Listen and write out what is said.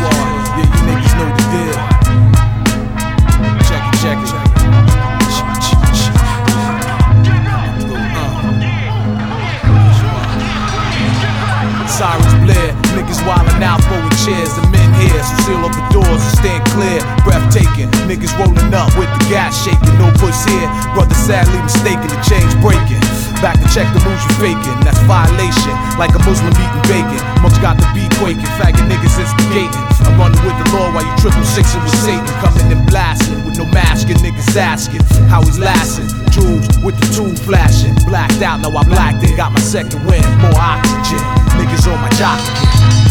squad. Yeah, you niggas know the deal. Check it, check it. Sirens blare, niggas wildin' out, throwing chairs. The men here, so seal up the doors and stand clear. Breathtaking, niggas rolling up with the gas shaking. No push here, brother sadly mistaken, the chains breaking. Back to check the moves you faking, that's violation. Like a Muslim eating bacon, monks got the beat quaking. Faggot niggas instigating, I'm running with the law while you 666 with Satan. Coming and blasting, with no mask and niggas asking how he's lasting. Jewels with the tube flashing, blacked out, now I blacked in. Got my second wind, more oxygen. Niggas on my jock again.